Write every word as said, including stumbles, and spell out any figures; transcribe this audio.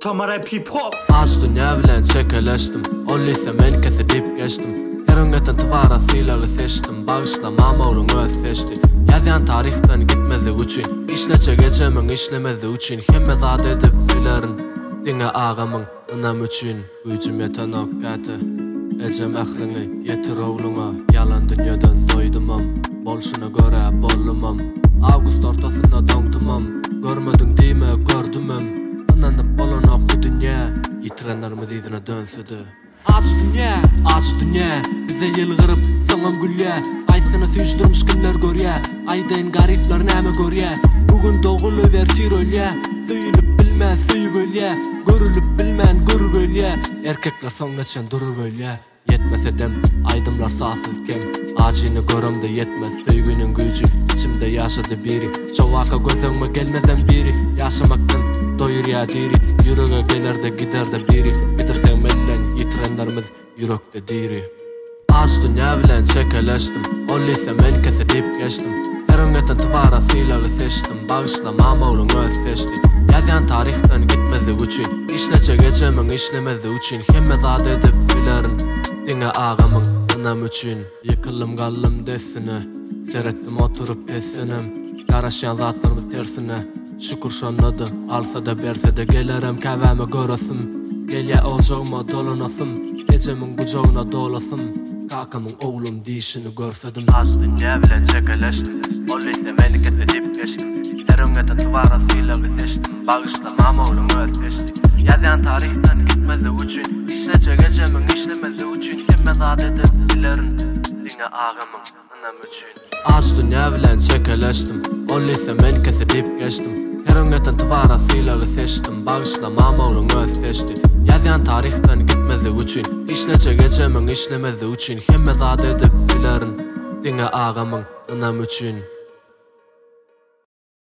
Tamar'a pip hop Az dünya bilen çekeleştim Ollise men kesip geçtim Herungetan tıvara silalı seçtim Bağışla mamulun özseçti Yazyan tarihten gitmedi uçin İşleçe geçemin işlemedi uçin Hemme zat edip bilerin Dine ağamın ınam üçün Gücüm yeten okkatı Ecem ahrini yetir oğluna Yalan dünyadan doydumam Bolşuna göre bollumam Ağust ortasında dongdumam Görmedin dime gördümem Ananıp bolana bu dünya Yitirenlerimiz izine dönsüdü Aç dünya, aç dünya Bize yılgırıp sanam gülye Aysına süyüştürmüş günler görye Aydayn garipler näme görye Bugün doğulu vertir ölye Süyülüp bilmän süyüp ölye Görülüp bilmän görüp ölye Erkekler son geçen durup ölye Yetmez edem aydımlar sağsızken Acını görümde yetmez Söygünün gücü içimde yaşadı biri Çavaka gözüme gelmeden biri Yaşamaktan doyur ya diri Yüreğe gelir de gider de biri Bitirsen mellen yitirenlerimiz yürekte diri Az dünya bilen çekeleştim Ollise men kesip geçtim Herungetan tıvara silalı seçtim Bağışla mamulun özseçti Yazyan tarihten gitmedi uçin İşleçe geçemin işlemedi uçin Hemme zat edip bilerin Dine ağamın ınam üçün Yıkılım gallım desine Seyrettim oturup esinem Yaraşyan zatlarımız tersine Şükür şonladı alsa da berse de Gelirim kavame göresim Gelya olacağıma dolanasım Gecemin kucağına dolasım Kakamın oğlum dişini görsedim Az dünya bilen çekeleştim Ollise meni kesip geçtim Herungetan tıvara silalı seçtim Bağışla mamulun özseçti Yazyan tarihten gitmedi uçin İşleçe geçemin işlemedi uçin Kemme zat edip bilerin Dine ağamın ınam üçün Az dünya bilen çekeleştim Ollise men kesip geçtim Herungetan tıvara silalı seçtim Bağışla mamulun özseçti Yazyan tarihten gitmedi uçin İşleçe geçemin işlemedi uçin Hemme zat edip bilerin Dine ağamın ınam üçün